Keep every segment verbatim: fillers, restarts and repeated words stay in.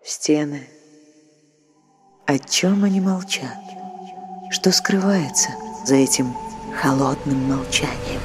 стены. О чем они молчат? Что скрывается за этим холодным молчанием?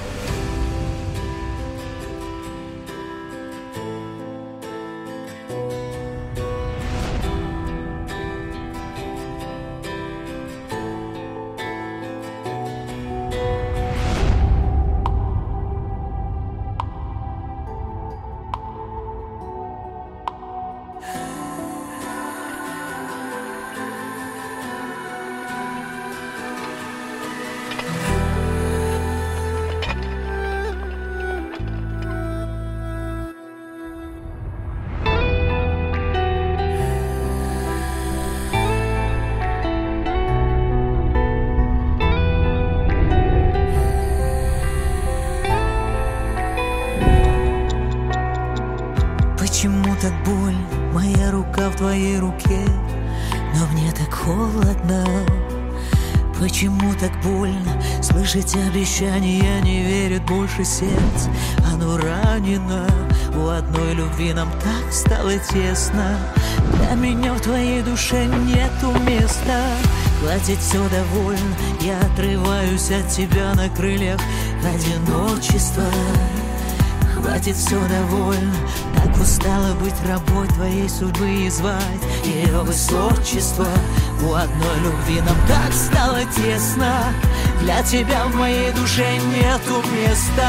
Почему так больно, моя рука в твоей руке, но мне так холодно? Почему так больно слышать обещания, не верит больше сердце, оно ранено. У одной любви нам так стало тесно, для меня в твоей душе нету места. Хватит, все довольно, я отрываюсь от тебя на крыльях одиночества. Хватит, все довольно, так устала быть рабой твоей судьбы и звать ее высочество. У одной любви нам так стало тесно, для тебя в моей душе нету места.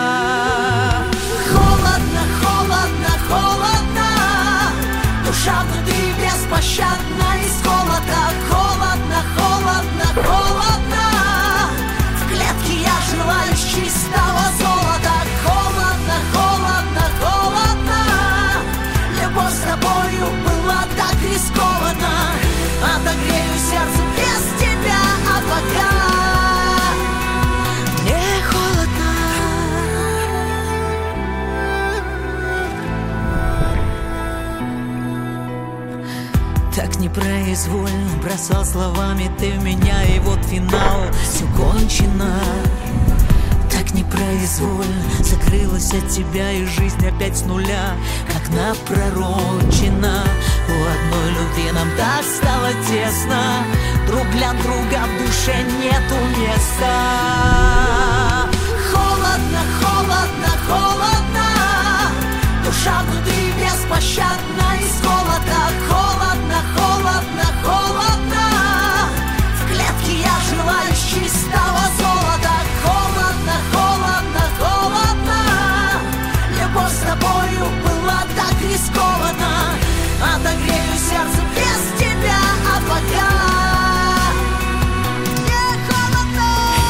Холодно, холодно, холодно, душа внутри беспощадна из холода. Холодно, холодно, холодно, в клетке я жила из чистого золота. Холодно, холодно, холодно, любовь с тобою была так рискована. Отогрею сердце без тебя, а пока мне холодно. Так непроизвольно бросал словами ты в меня, и вот финал, все кончено. Так непроизвольно закрылась от тебя, и жизнь опять с нуля, как напророчена. У одной любви нам так стало тесно, друг для друга в душе нету места. Холодно, холодно, холодно, душа внутри беспощадна из голода. Холодно, холодно, холодно, в клетке я жила из чистого золота. Холодно, холодно, холодно, любовь с тобою была так рискована. Отогрею сердце без тебя, а пока мне холодно.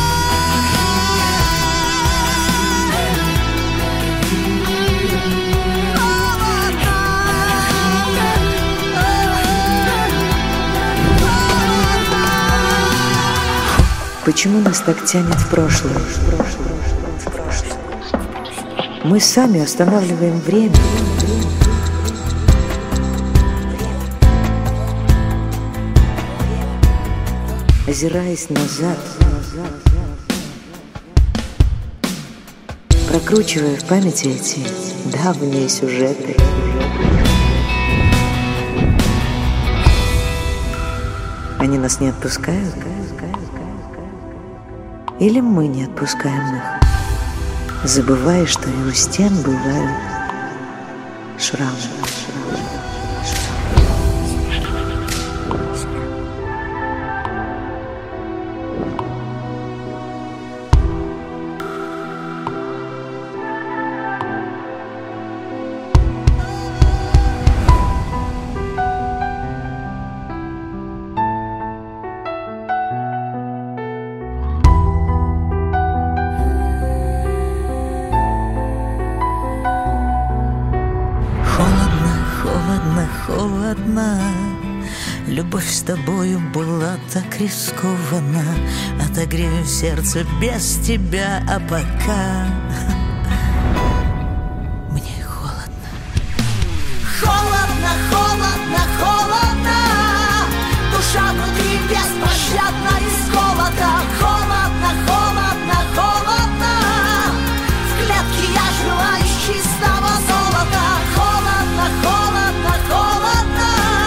Почему нас так тянет в прошлое? Мы сами останавливаем время. Озираясь назад, прокручивая в памяти эти давние сюжеты. Они нас не отпускают? Или мы не отпускаем их, забывая, что и у стен бывают шрамы? Холодно, любовь с тобою была так рискована. Отогрею сердце без тебя, а пока мне холодно. Холодно, холодно, холодно, душа внутри беспощадна из голода. Холодно, холодно, холодно, в клетке я жила из чистого золота. Холодно, холодно, холодно,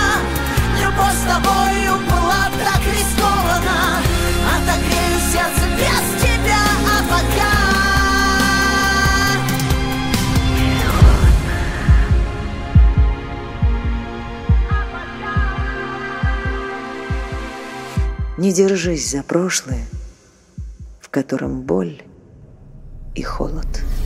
Не держись за прошлое, в котором боль и холод.